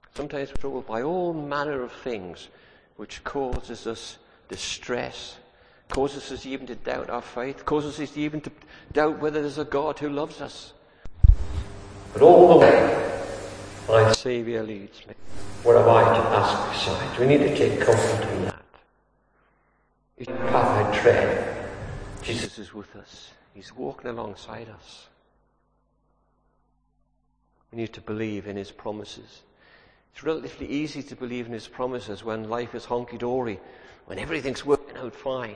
Sometimes we're troubled by all manner of things which causes us distress, causes us even to doubt our faith, causes us even to doubt whether there's a God who loves us. But all the way, my Saviour leads me. What am I to ask besides? We need to take comfort in that. Each path I tread, Jesus is with us. He's walking alongside us. We need to believe in his promises. It's relatively easy to believe in his promises when life is honky-dory, when everything's working out fine.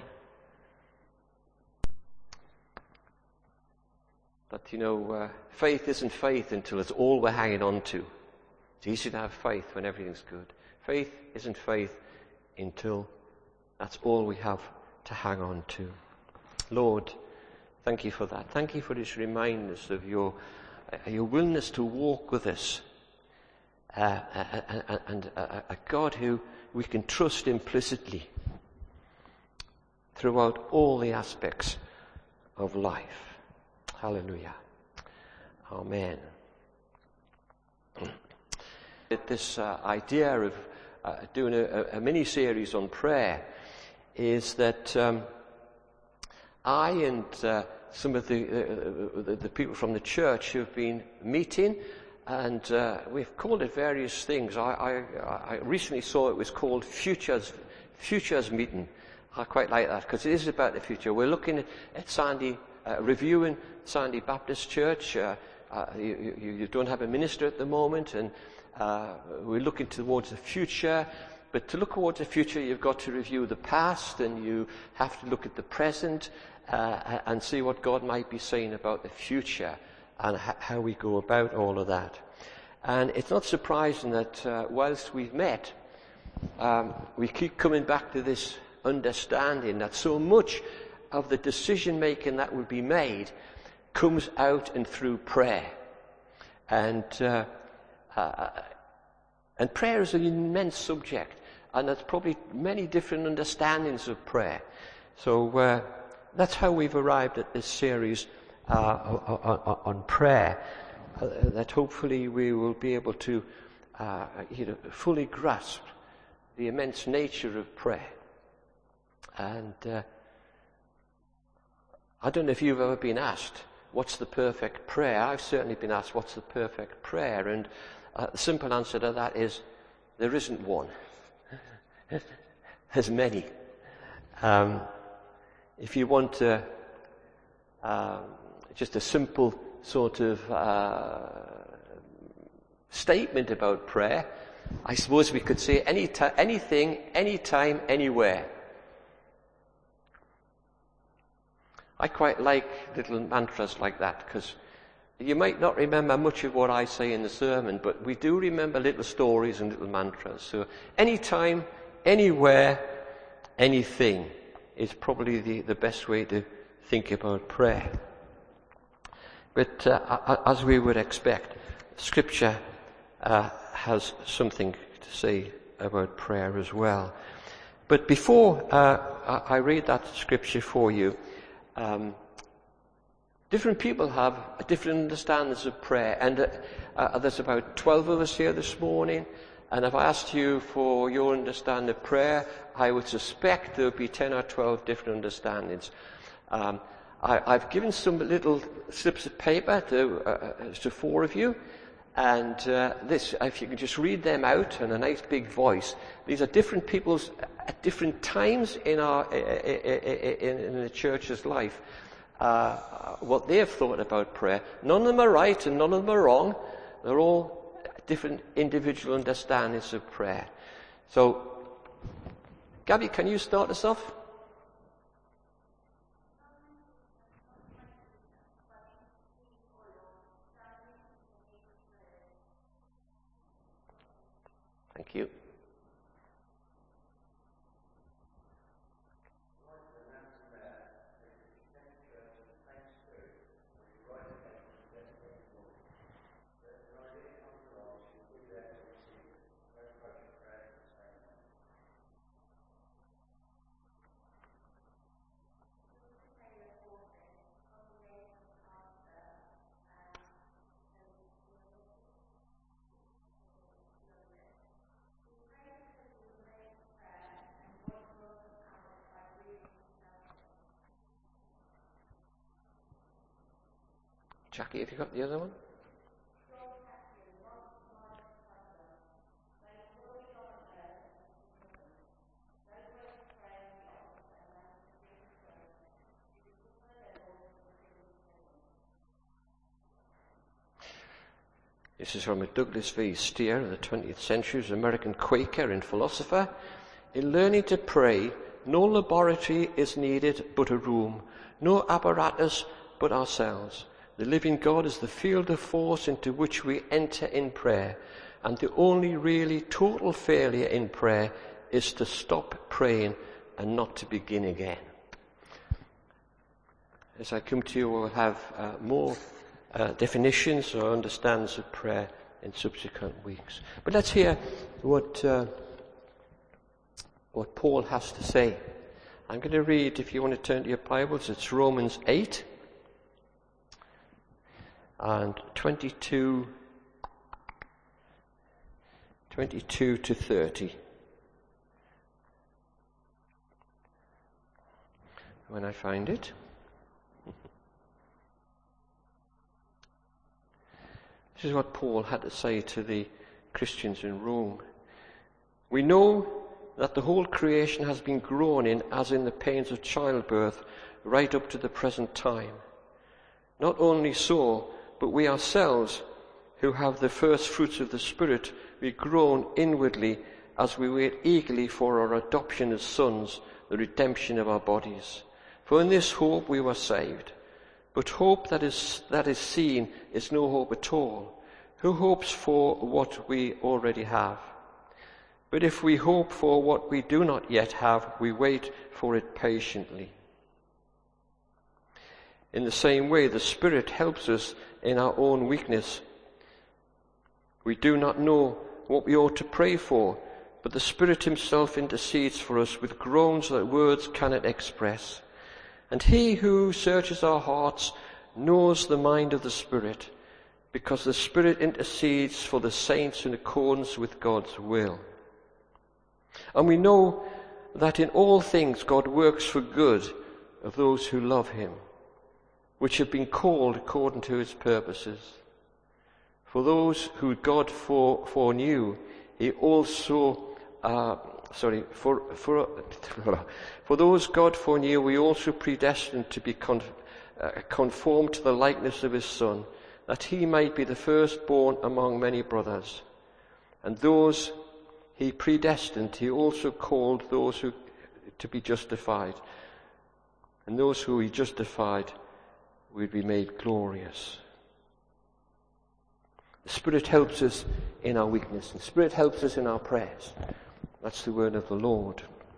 But, faith isn't faith until it's all we're hanging on to. It's easy to have faith when everything's good. Faith isn't faith until that's all we have to hang on to. Lord, thank you for that. Thank you for this reminders of your willingness to walk with us. And a God who we can trust implicitly throughout all the aspects of life. Hallelujah. Amen. This idea of doing a mini-series on prayer is that I and some of the people from the church who've been meeting, and we've called it various things. I recently saw it was called Futures Meeting. I quite like that because it is about the future. We're looking at Sandy, reviewing Sandy Baptist Church. You don't have a minister at the moment, and we're looking towards the future. But to look towards the future, you've got to review the past, and you have to look at the present and see what God might be saying about the future and how we go about all of that. And it's not surprising that whilst we've met, we keep coming back to this understanding that so much of the decision making that will be made comes out and through prayer. And prayer is an immense subject, and there's probably many different understandings of prayer. So that's how we've arrived at this series on prayer, that hopefully we will be able to fully grasp the immense nature of prayer. And I don't know if you've ever been asked, what's the perfect prayer? I've certainly been asked, what's the perfect prayer? And the simple answer to that is, there isn't one. There's many. If you want just a simple sort of statement about prayer, I suppose we could say anything, anytime, anywhere. I quite like little mantras like that, because you might not remember much of what I say in the sermon, but we do remember little stories and little mantras. So anytime, anywhere, anything is probably the best way to think about prayer. But as we would expect, Scripture has something to say about prayer as well. But before I read that Scripture for you, different people have different understandings of prayer, and there's about 12 of us here this morning, and if I asked you for your understanding of prayer, I would suspect there would be 10 or 12 different understandings. I've given some little slips of paper to 4 of you, and this, if you can just read them out in a nice big voice. These are different people's at different times in the church's life, what they've thought about prayer. None of them are right and none of them are wrong. They're all different individual understandings of prayer. So, Gabby, can you start us off? Thank you. Jackie, have you got the other one? This is from Douglas V. Steer of the 20th century, an American Quaker and philosopher. In learning to pray, no laboratory is needed but a room, no apparatus but ourselves. The living God is the field of force into which we enter in prayer, and the only really total failure in prayer is to stop praying and not to begin again. As I come to you, we'll have more definitions or understandings of prayer in subsequent weeks. But let's hear what Paul has to say. I'm going to read, if you want to turn to your Bibles, it's Romans 8 and 22 to 30. When I find it. This is what Paul had to say to the Christians in Rome. We know that the whole creation has been groaning as in the pains of childbirth right up to the present time. Not only so, but we ourselves, who have the first fruits of the Spirit, we groan inwardly as we wait eagerly for our adoption as sons, the redemption of our bodies. For in this hope we were saved. But hope that is seen is no hope at all. Who hopes for what we already have? But if we hope for what we do not yet have, we wait for it patiently. In the same way, the Spirit helps us in our own weakness. We do not know what we ought to pray for, but the Spirit himself intercedes for us with groans that words cannot express. And he who searches our hearts knows the mind of the Spirit, because the Spirit intercedes for the saints in accordance with God's will. And we know that in all things God works for good of those who love him, which have been called according to his purposes. For those who God foreknew, he also For those God foreknew, we also predestined to be conformed to the likeness of his Son, that he might be the firstborn among many brothers. And those he predestined, he also called those who to be justified. And those who he justified will be made glorious. The Spirit helps us in our weakness. The Spirit helps us in our prayers. That's the word of the Lord.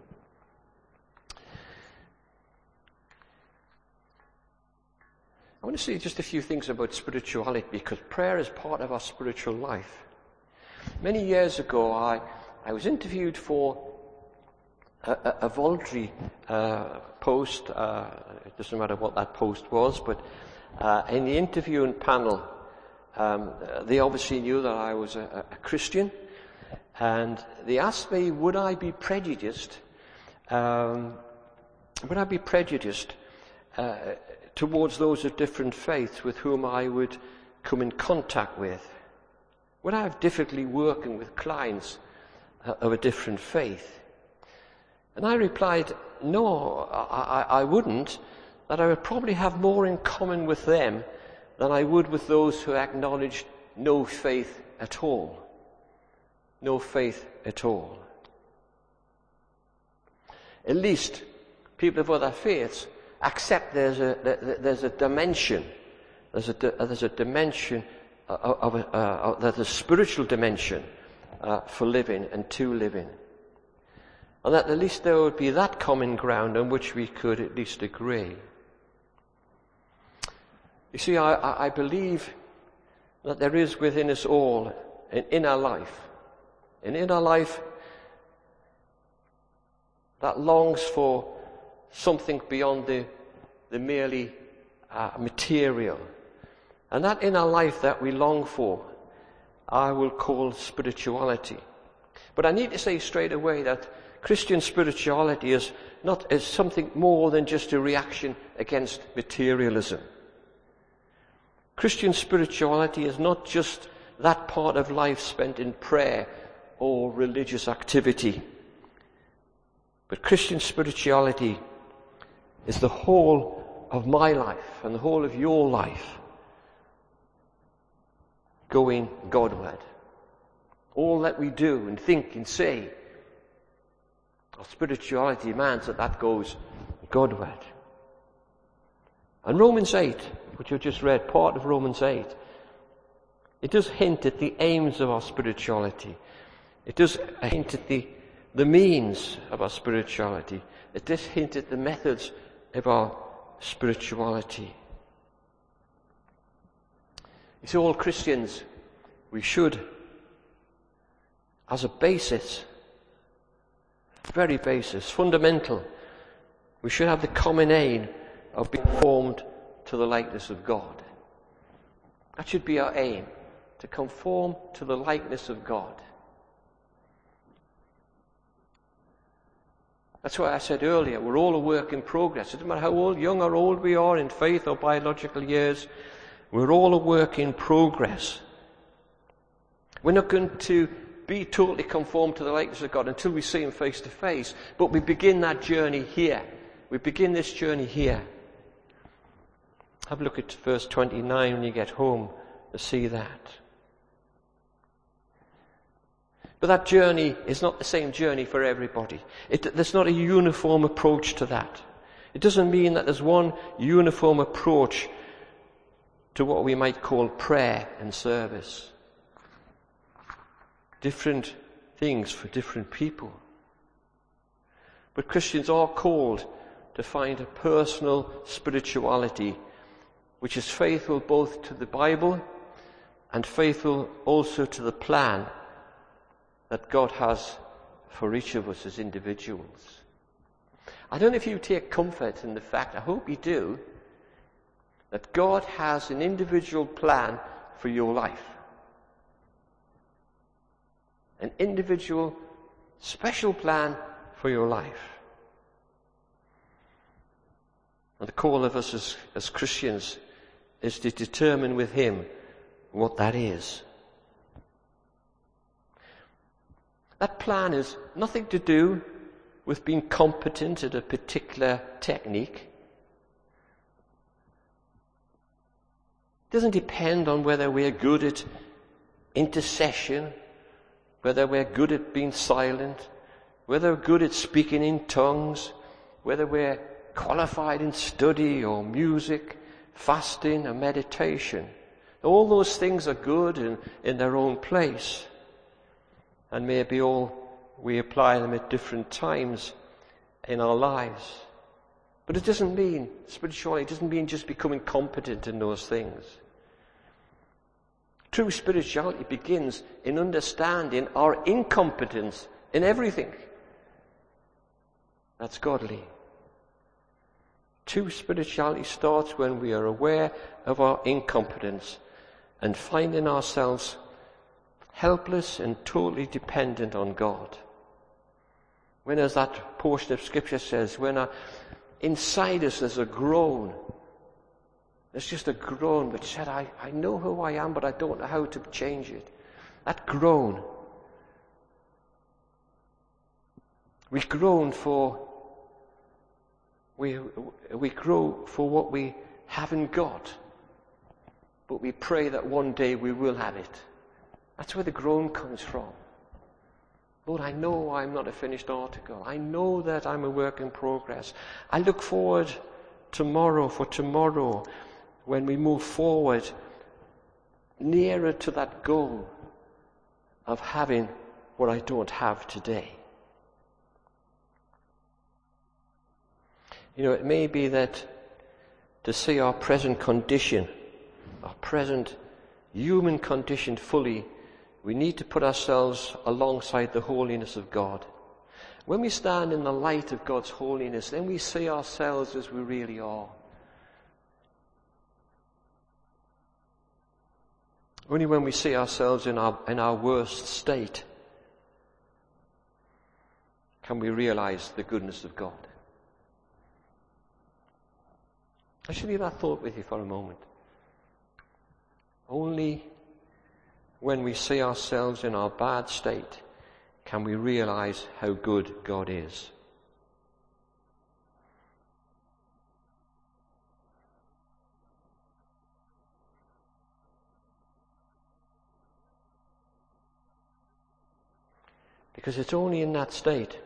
I want to say just a few things about spirituality, because prayer is part of our spiritual life. Many years ago, I was interviewed for a voluntary post. It doesn't matter what that post was, but in the interviewing panel, they obviously knew that I was a Christian, and they asked me, would I be prejudiced towards those of different faiths with whom I would come in contact with? Would I have difficulty working with clients of a different faith? And I replied, no, I wouldn't, that I would probably have more in common with them than I would with those who acknowledged no faith at all. No faith at all. At least people of other faiths accept there's a dimension. There's a dimension there's a spiritual dimension for living and to living. And that at least there would be that common ground on which we could at least agree. You see, I believe that there is within us all, in our life, that longs for something beyond the merely material. And that inner life that we long for, I will call spirituality. But I need to say straight away that Christian spirituality is something more than just a reaction against materialism. Christian spirituality is not just that part of life spent in prayer or religious activity. But Christian spirituality is the whole of my life and the whole of your life going Godward. All that we do and think and say, our spirituality demands that goes Godward. And Romans 8, which you just read, part of Romans 8, it does hint at the aims of our spirituality. It does hint at the means of our spirituality. It does hint at the methods of our spirituality. You see, all Christians, we should, as a basis, very basis, fundamental, we should have the common aim of being formed to the likeness of God. That should be our aim, to conform to the likeness of God. That's why I said earlier, we're all a work in progress. It doesn't matter how old, young or old we are in faith or biological years, we're all a work in progress. We're not going to be totally conformed to the likeness of God until we see Him face to face, but we begin that journey here. We begin this journey here. Have a look at verse 29 when you get home to see that. But that journey is not the same journey for everybody. There's not a uniform approach to that. It doesn't mean that there's one uniform approach to what we might call prayer and service. Different things for different people. But Christians are called to find a personal spirituality which is faithful both to the Bible and faithful also to the plan that God has for each of us as individuals. I don't know if you take comfort in the fact, I hope you do, that God has an individual plan for your life. An individual, special plan for your life. And the call of us as Christians is to determine with Him what that is. That plan has nothing to do with being competent at a particular technique. It doesn't depend on whether we're good at intercession, whether we're good at being silent, whether we're good at speaking in tongues, whether we're qualified in study or music, fasting or meditation. All those things are good in their own place. And maybe we apply them at different times in our lives. But it doesn't mean, spirituality, it doesn't mean just becoming competent in those things. True spirituality begins in understanding our incompetence in everything that's godly. True spirituality starts when we are aware of our incompetence and finding ourselves helpless and totally dependent on God. When, as that portion of Scripture says, when inside us there's a groan, there's just a groan which said, I know who I am, but I don't know how to change it. That groan. We groan for what we haven't got, but we pray that one day we will have it. That's where the groan comes from. Lord, I know I'm not a finished article. I know that I'm a work in progress. I look forward tomorrow when we move forward nearer to that goal of having what I don't have today. You know, it may be that to see our present condition, our present human condition fully, we need to put ourselves alongside the holiness of God. When we stand in the light of God's holiness, then we see ourselves as we really are. Only when we see ourselves in our worst state can we realize the goodness of God. I should leave that thought with you for a moment. Only when we see ourselves in our bad state can we realize how good God is. Because it's only in that state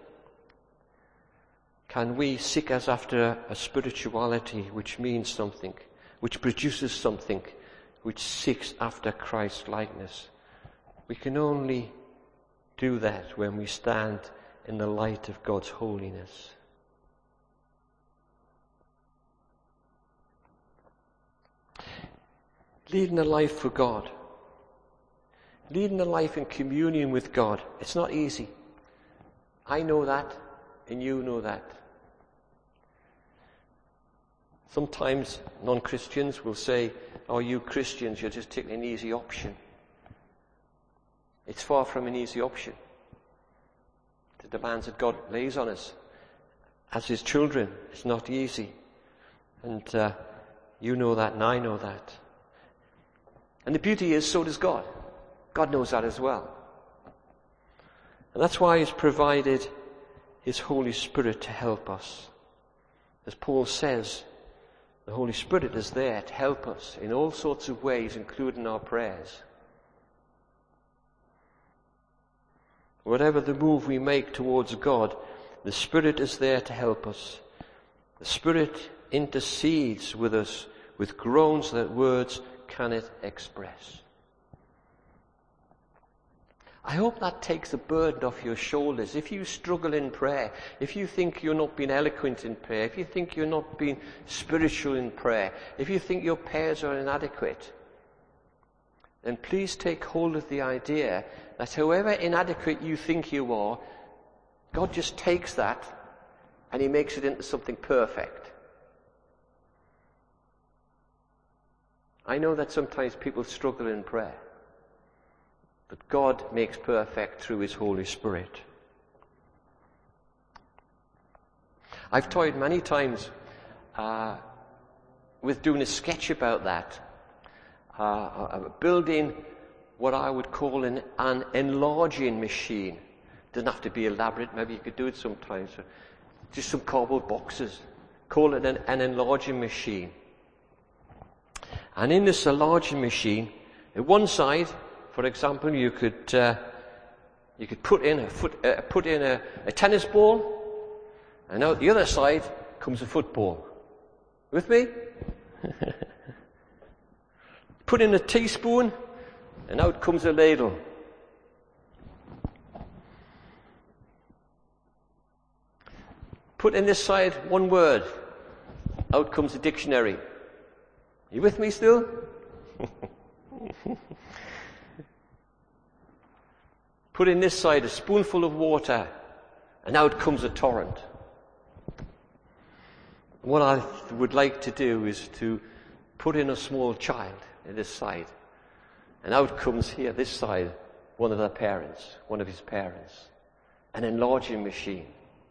can we seek as after a spirituality which means something, which produces something, which seeks after Christ's likeness. We can only do that when we stand in the light of God's holiness. Leading a life for God, leading a life in communion with God, it's not easy. I know that, and you know that. Sometimes non-Christians will say, "Oh, you Christians, you're just taking an easy option." It's far from an easy option. The demands that God lays on us as His children, it's not easy. And you know that, and I know that. And the beauty is, so does God. God knows that as well. And that's why He's provided His Holy Spirit to help us. As Paul says, the Holy Spirit is there to help us in all sorts of ways, including our prayers. Whatever the move we make towards God, the Spirit is there to help us. The Spirit intercedes with us with groans that words cannot express. I hope that takes the burden off your shoulders. If you struggle in prayer, if you think you're not being eloquent in prayer, if you think you're not being spiritual in prayer, if you think your prayers are inadequate, then please take hold of the idea that however inadequate you think you are, God just takes that and He makes it into something perfect. I know that sometimes people struggle in prayer, but God makes perfect through His Holy Spirit. I've toyed many times with doing a sketch about that. Building what I would call an enlarging machine. Doesn't have to be elaborate, maybe you could do it sometimes. Just some cardboard boxes. Call it an enlarging machine. And in this enlarging machine, at one side, for example, you could put in a tennis ball, and out the other side comes a football. With me? Put in a teaspoon, and out comes a ladle. Put in this side one word, out comes a dictionary. You with me still? Put in this side a spoonful of water, and out comes a torrent. What I would like to do is to put in a small child in this side, and out comes here, this side, one of their parents, one of his parents. An enlarging machine.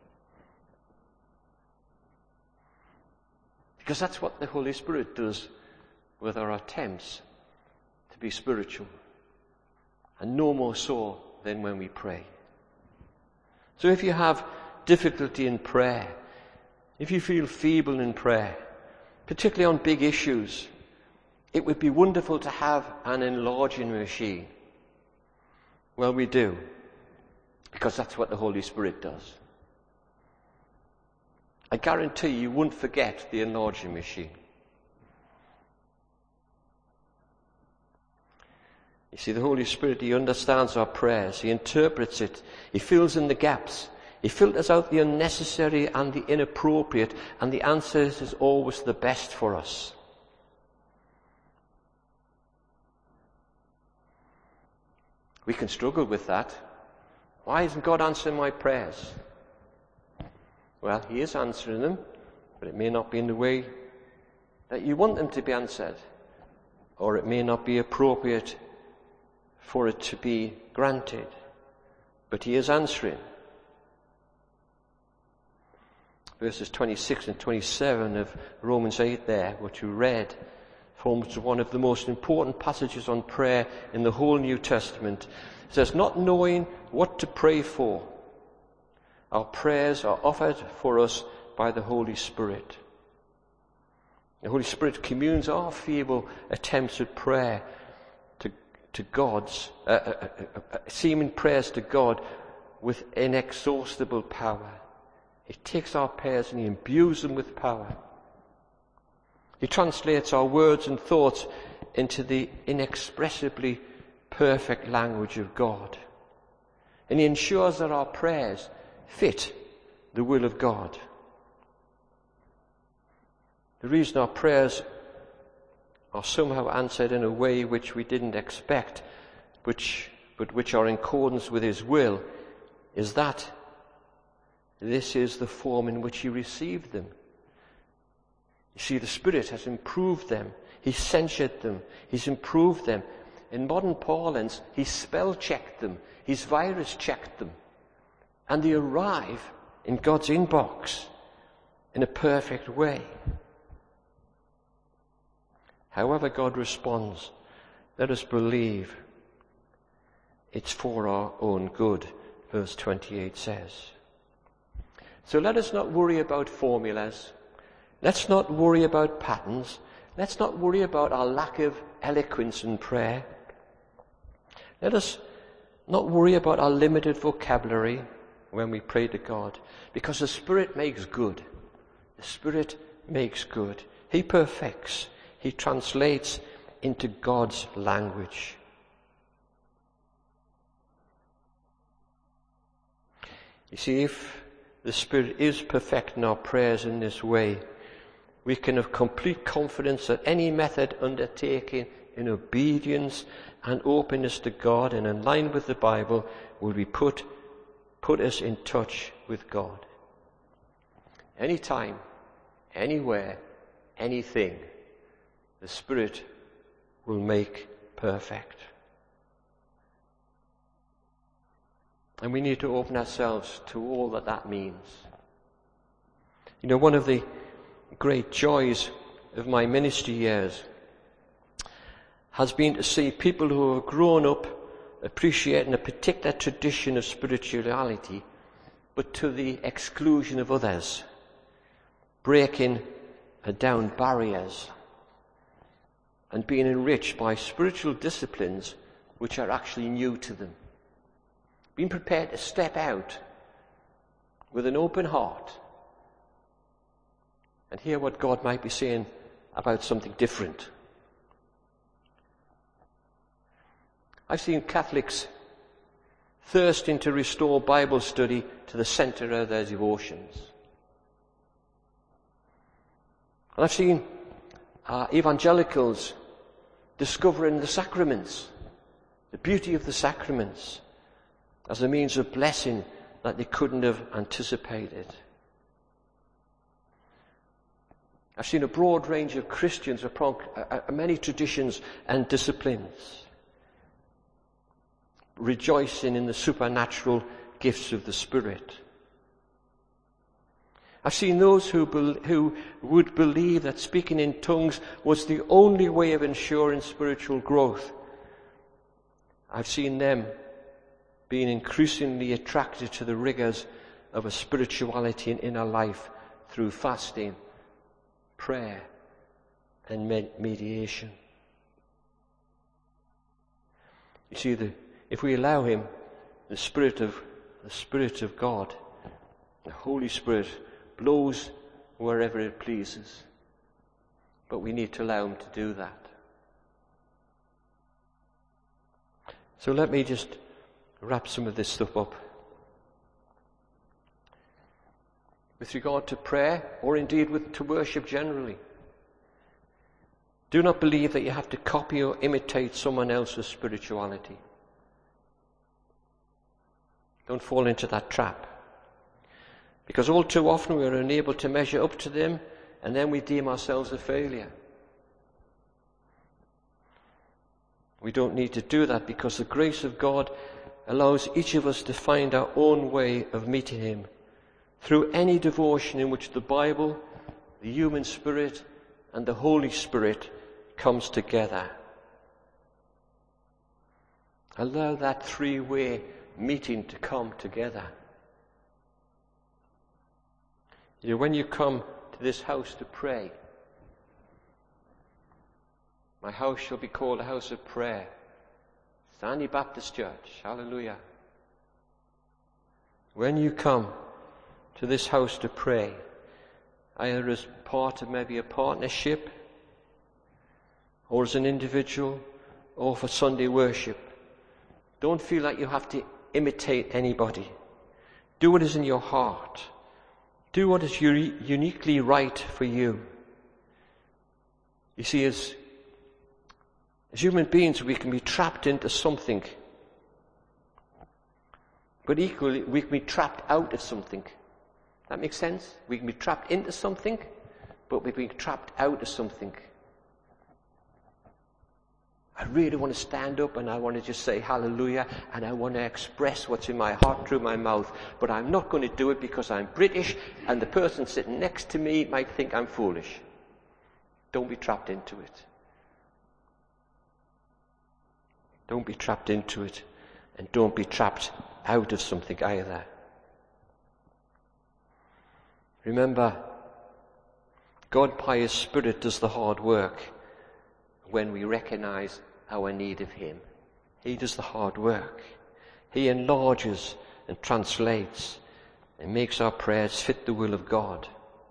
Because that's what the Holy Spirit does with our attempts to be spiritual. And no more so than when we pray. So if you have difficulty in prayer, if you feel feeble in prayer, particularly on big issues, it would be wonderful to have an enlarging machine. Well, we do. Because that's what the Holy Spirit does. I guarantee you won't forget the enlarging machine. You see, the Holy Spirit, He understands our prayers. He interprets it. He fills in the gaps. He filters out the unnecessary and the inappropriate, and the answer is always the best for us. We can struggle with that. Why isn't God answering my prayers? Well, He is answering them, but it may not be in the way that you want them to be answered, or it may not be appropriate for it to be granted, but He is answering. Verses 26 and 27 of Romans 8 there, what you read, forms one of the most important passages on prayer in the whole New Testament. It says, not knowing what to pray for, our prayers are offered for us by the Holy Spirit. The Holy Spirit communes our feeble attempts at prayer to God's, seeming prayers to God with inexhaustible power. He takes our prayers and he imbues them with power. He translates our words and thoughts into the inexpressibly perfect language of God. And he ensures that our prayers fit the will of God. The reason our prayers are somehow answered in a way which we didn't expect, but which are in accordance with his will, is that this is the form in which he received them. You see, the Spirit has improved them. He's censured them. He's improved them. In modern parlance, he's spell-checked them. He's virus-checked them. And they arrive in God's inbox in a perfect way. However God responds, let us believe it's for our own good, verse 28 says. So let us not worry about formulas. Let's not worry about patterns. Let's not worry about our lack of eloquence in prayer. Let us not worry about our limited vocabulary when we pray to God, because the Spirit makes good. The Spirit makes good. He perfects. He translates into God's language. You see, if the Spirit is perfecting our prayers in this way, we can have complete confidence that any method undertaken in obedience and openness to God and in line with the Bible will be put us in touch with God. Anytime, anywhere, anything, the Spirit will make perfect. And we need to open ourselves to all that means. You know, one of the great joys of my ministry years has been to see people who have grown up appreciating a particular tradition of spirituality, but to the exclusion of others, breaking down barriers and being enriched by spiritual disciplines which are actually new to them. Being prepared to step out with an open heart and hear what God might be saying about something different. I've seen Catholics thirsting to restore Bible study to the centre of their devotions. And I've seen evangelicals discovering the sacraments, the beauty of the sacraments, as a means of blessing that they couldn't have anticipated. I've seen a broad range of Christians upon many traditions and disciplines, rejoicing in the supernatural gifts of the Spirit. I've seen those who would believe that speaking in tongues was the only way of ensuring spiritual growth. I've seen them being increasingly attracted to the rigors of a spirituality and inner life through fasting, prayer, and mediation. You see, if we allow him, the Spirit of God, the Holy Spirit, blows wherever it pleases. But we need to allow him to do that. So let me just wrap some of this stuff up. With regard to prayer, or indeed to worship generally, do not believe that you have to copy or imitate someone else's spirituality. Don't fall into that trap. Because all too often we are unable to measure up to them, and then we deem ourselves a failure. We don't need to do that, because the grace of God allows each of us to find our own way of meeting him through any devotion in which the Bible, the human spirit, and the Holy Spirit comes together. Allow that three-way meeting to come together. You know, when you come to this house to pray, my house shall be called a house of prayer. Stanley Baptist Church. Hallelujah. When you come to this house to pray, either as part of maybe a partnership, or as an individual, or for Sunday worship, don't feel like you have to imitate anybody. Do what is in your heart. Do what is uniquely right for you. You see, as human beings, we can be trapped into something. But equally, we can be trapped out of something. That makes sense? We can be trapped into something, but we can be trapped out of something. I really want to stand up and I want to just say hallelujah, and I want to express what's in my heart through my mouth, but I'm not going to do it because I'm British and the person sitting next to me might think I'm foolish. Don't be trapped into it. Don't be trapped into it, and don't be trapped out of something either. Remember, God by His Spirit does the hard work when we recognize our need of Him. He does the hard work. He enlarges and translates and makes our prayers fit the will of God.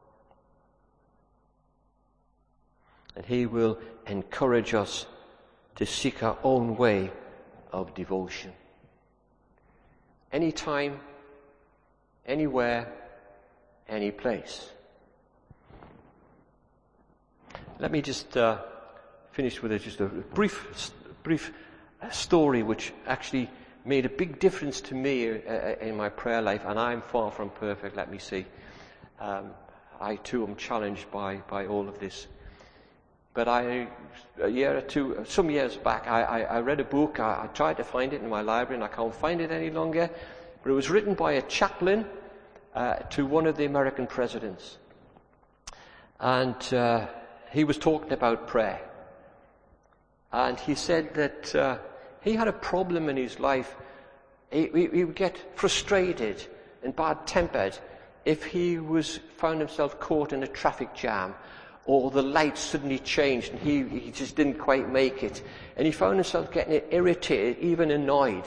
And He will encourage us to seek our own way of devotion. Anytime, anywhere, any place. Let me just finish with just a brief story which actually made a big difference to me in my prayer life, and I'm far from perfect, let me see. I too am challenged by all of this. But some years back, I read a book. I tried to find it in my library and I can't find it any longer. But it was written by a chaplain to one of the American presidents. And he was talking about prayer. And he said that he had a problem in his life. He would get frustrated and bad-tempered if he found himself caught in a traffic jam, or the lights suddenly changed and he just didn't quite make it. And he found himself getting irritated, even annoyed.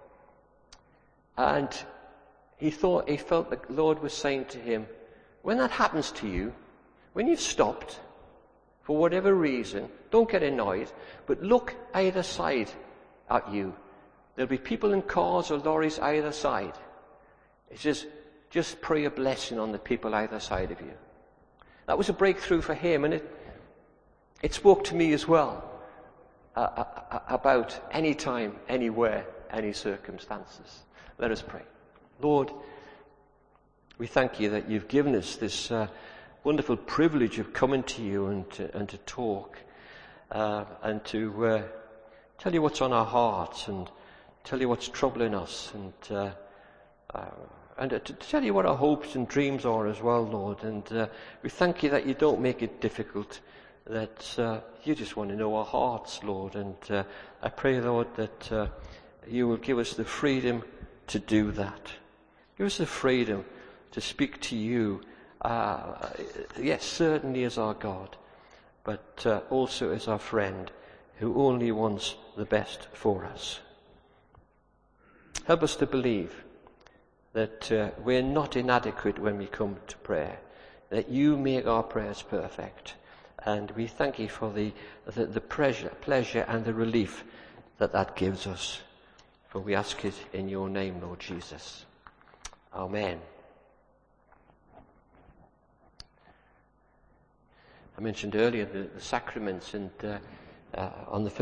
And he felt the Lord was saying to him, when that happens to you, when you've stopped, for whatever reason, don't get annoyed, but look either side at you. There'll be people in cars or lorries either side. It's just pray a blessing on the people either side of you. That was a breakthrough for him, and it spoke to me as well about any time, anywhere, any circumstances. Let us pray. Lord, we thank you that you've given us this wonderful privilege of coming to you and to talk and to tell you what's on our hearts and tell you what's troubling us and to tell you what our hopes and dreams are as well, Lord. And we thank you that you don't make it difficult, that you just want to know our hearts, Lord. And I pray, Lord, that you will give us the freedom to do that. Give us the freedom to speak to you, yes, certainly as our God, but also as our friend who only wants the best for us. Help us to believe that we're not inadequate when we come to prayer, that you make our prayers perfect. And we thank you for the pleasure and the relief that gives us. For we ask it in your name, Lord Jesus. Amen. I mentioned earlier the sacraments, and on the